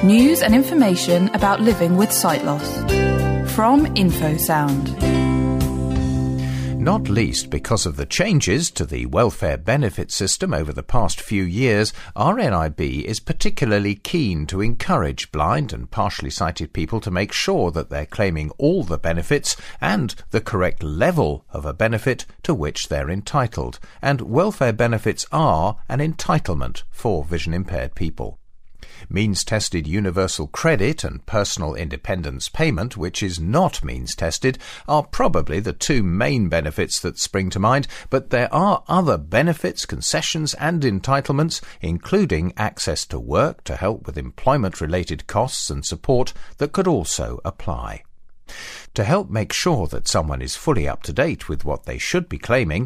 News and information about living with sight loss. From InfoSound. Not least because of the changes to the welfare benefit system over the past few years, RNIB is particularly keen to encourage blind and partially sighted people to make sure that they're claiming all the benefits and the correct level of a benefit to which they're entitled. And welfare benefits are an entitlement for vision-impaired people. Means-tested universal credit and personal independence payment, which is not means-tested, are probably the two main benefits that spring to mind, but there are other benefits, concessions and entitlements, including access to work to help with employment-related costs and support that could also apply. To help make sure that someone is fully up to date with what they should be claiming,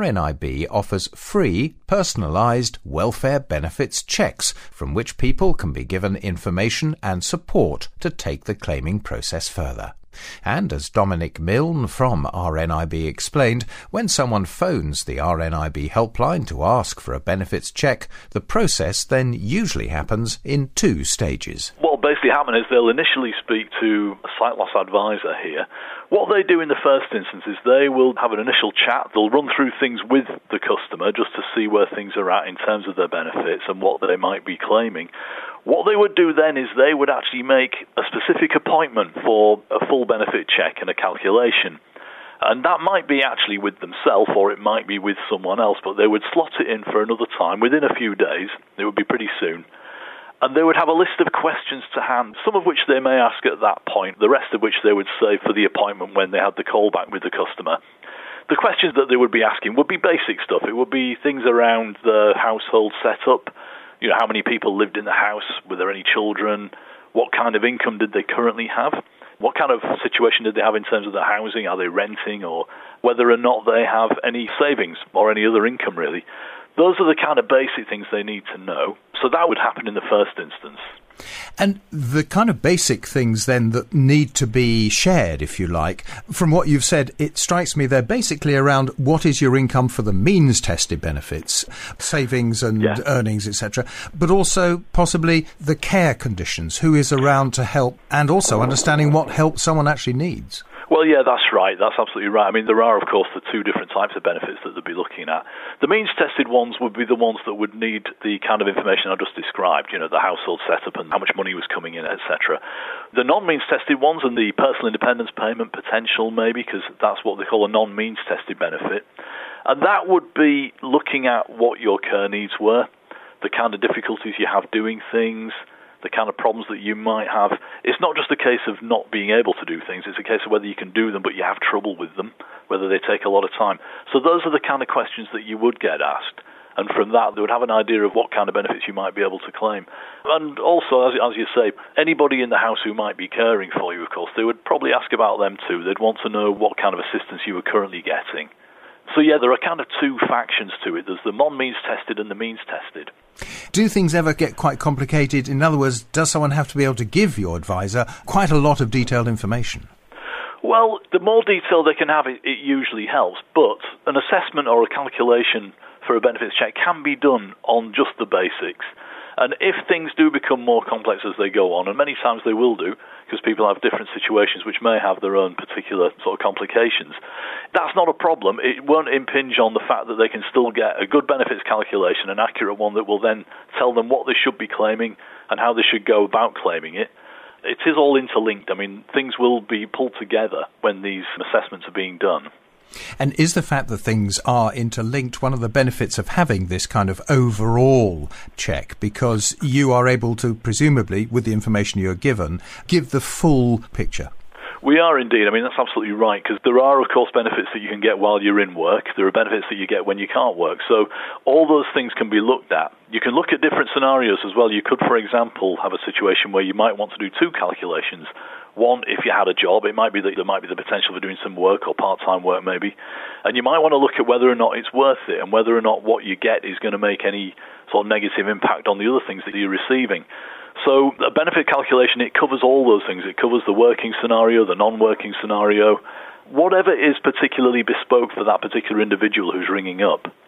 RNIB offers free, personalised welfare benefits checks from which people can be given information and support to take the claiming process further. And as Dominic Milne from RNIB explained, when someone phones the RNIB helpline to ask for a benefits check, the process then usually happens in two stages. What will basically happen is they'll initially speak to a sight loss advisor here. What they do in the first instance is they will have an initial chat. They'll run through things with the customer just to see where things are at in terms of their benefits and what they might be claiming. What they would do then is they would actually make a specific appointment for a full benefit check and a calculation. And that might be actually with themselves or it might be with someone else, but they would slot it in for another time within a few days. It would be pretty soon. And they would have a list of questions to hand, some of which they may ask at that point, the rest of which they would save for the appointment when they had the call back with the customer. The questions that they would be asking would be basic stuff. It would be things around the household setup. You know, how many people lived in the house? Were there any children? What kind of income did they currently have? What kind of situation did they have in terms of the housing? Are they renting? Or whether or not they have any savings or any other income, really. Those are the kind of basic things they need to know. So that would happen in the first instance. And the kind of basic things then that need to be shared, if you like, from what you've said, it strikes me they're basically around what is your income for the means-tested benefits, savings and earnings, etc., but also possibly the care conditions, who is around to help, and also understanding what help someone actually needs. Well, yeah, that's right. That's absolutely right. I mean, there are, of course, the two different types of benefits that they'll be looking at. The means-tested ones would be the ones that would need the kind of information I just described, you know, the household setup and how much money was coming in, etc. The non-means-tested ones and the personal independence payment potential, maybe, because that's what they call a non-means-tested benefit. And that would be looking at what your care needs were, the kind of difficulties you have doing things, the kind of problems that you might have. It's not just a case of not being able to do things, it's a case of whether you can do them but you have trouble with them, whether they take a lot of time. So those are the kind of questions that you would get asked, and from that they would have an idea of what kind of benefits you might be able to claim. And also, as you say, anybody in the house who might be caring for you, of course, they would probably ask about them too. They'd want to know what kind of assistance you were currently getting. So yeah, there are kind of two factions to it. There's the non-means-tested and the means-tested. Do things ever get quite complicated? In other words, does someone have to be able to give your advisor quite a lot of detailed information? Well, the more detail they can have, it usually helps. But an assessment or a calculation for a benefits check can be done on just the basics. And if things do become more complex as they go on, and many times they will do, because people have different situations which may have their own particular sort of complications, that's not a problem. It won't impinge on the fact that they can still get a good benefits calculation, an accurate one that will then tell them what they should be claiming and how they should go about claiming it. It is all interlinked. I mean, things will be pulled together when these assessments are being done. And is the fact that things are interlinked one of the benefits of having this kind of overall check, because you are able to, presumably, with the information you're given, give the full picture? We are indeed. I mean, that's absolutely right, because there are, of course, benefits that you can get while you're in work. There are benefits that you get when you can't work. So all those things can be looked at. You can look at different scenarios as well. You could, for example, have a situation where you might want to do two calculations. One, if you had a job, it might be that there might be the potential for doing some work or part-time work maybe. And you might want to look at whether or not it's worth it and whether or not what you get is going to make any sort of negative impact on the other things that you're receiving. So a benefit calculation, it covers all those things. It covers the working scenario, the non-working scenario, whatever is particularly bespoke for that particular individual who's ringing up.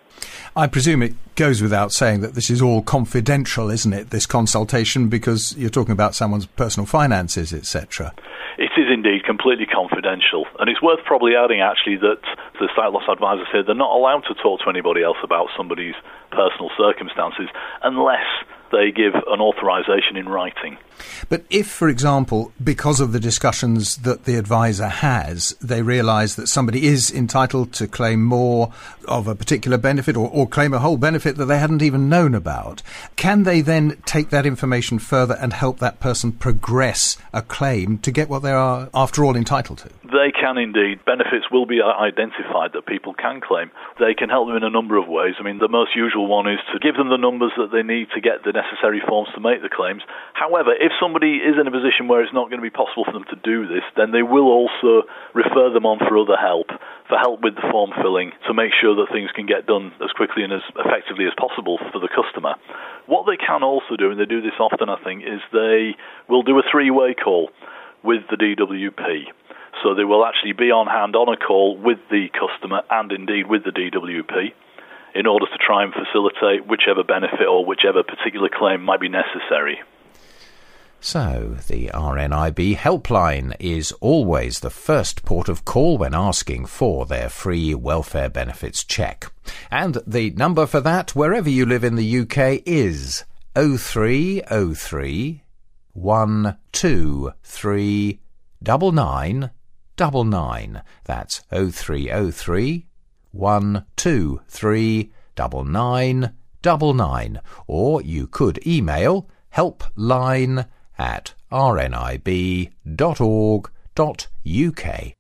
I presume it goes without saying that this is all confidential, isn't it, this consultation, because you're talking about someone's personal finances, etc. It is indeed completely confidential, and it's worth probably adding actually that the sight loss advisors here, they're not allowed to talk to anybody else about somebody's personal circumstances unless they give an authorisation in writing. But if, for example, because of the discussions that the advisor has, they realise that somebody is entitled to claim more of a particular benefit or claim a whole benefit that they hadn't even known about, can they then take that information further and help that person progress a claim to get what they are, after all, entitled to? They can indeed. Benefits will be identified that people can claim. They can help them in a number of ways. I mean, the most usual one is to give them the numbers that they need to get the necessary forms to make the claims. However, if somebody is in a position where it's not going to be possible for them to do this, then they will also refer them on for other help, for help with the form filling, to make sure that things can get done as quickly and as effectively as possible for the customer. What they can also do, and they do this often, I think, is they will do a three-way call with the DWP. So they will actually be on hand on a call with the customer and indeed with the DWP in order to try and facilitate whichever benefit or whichever particular claim might be necessary. So, the RNIB helpline is always the first port of call when asking for their free welfare benefits check. And the number for that, wherever you live in the UK, is 0303 123 9999. That's 0303 123 9999. Or you could email helpline@rnib.org.uk.